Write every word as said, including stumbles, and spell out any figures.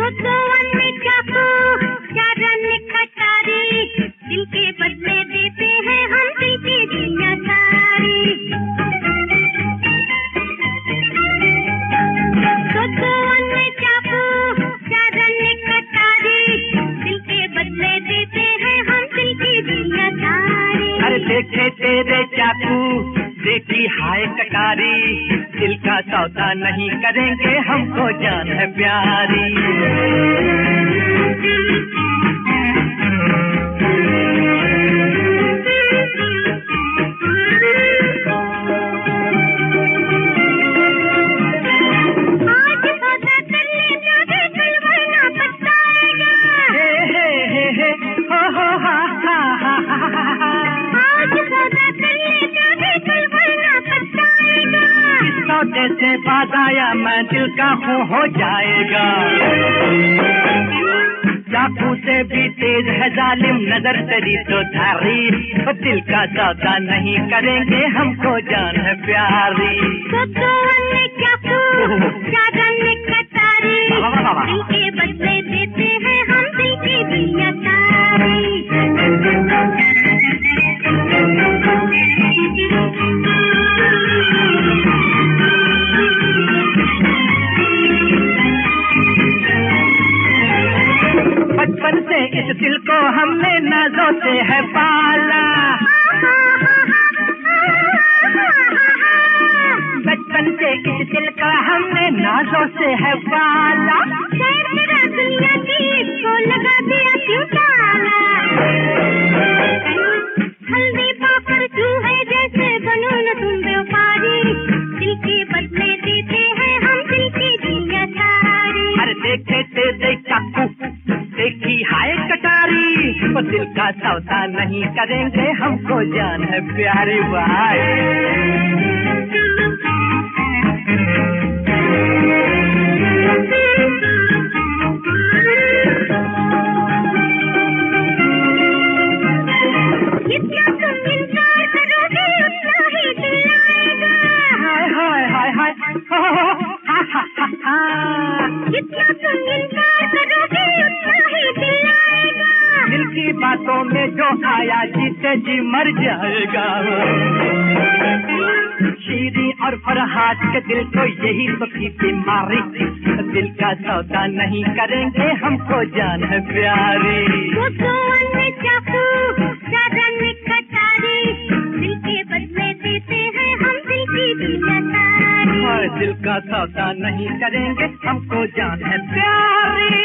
देखे तेरे चाकू देखी हाय कटारी, दिल का सौदा नहीं करेंगे हमको जान है प्यारी। से बात आया मैं दिल का हूँ हो जाएगा, चाकू से भी तेज है जालिम नजर तेरी तो धारी, तो दिल का सौदा नहीं करेंगे हमको जान है प्यारी। तो तो चाकू चादर कटारी, दिल के बदले देते हैं हम दिल की दुनिया सारी। बचपन से इस दिल को हमने नाजों से है पाला, बचपन से इस दिल का हमने नाजों से है पाला, तेरा दुनिया की इसको लगा दिया क्यों ताला। हल्दी पापड़ तू है जैसे बनू न तुम व्यापारी, दिल के बदले देते हैं हम दिल की दुनिया सारी। अरे देखे तेरे चाकू देखी हाय कटारी, तो दिल का सौदा नहीं करेंगे हमको जान है प्यारी भाई। जितना तुम इंतजार करोगे उतना ही दिल आएगा, हाय हाय हाय हाय हो हो हा हा हा हा। जितना तुम इंतजार करोगे उतना ही दिल आएगा, दिल की बातों में जो आया जीते जी मर जाएगा। शीरी और फरहाद के दिल को यही तो की बीमारी, दिल का सौदा नहीं करेंगे हमको जान है प्यारी। वो तो चाकू चादर में कटारी, दिल के बदले देते हैं हम दिल की दुनिया सारी। दिल का सौदा नहीं करेंगे हमको जान है प्यारी।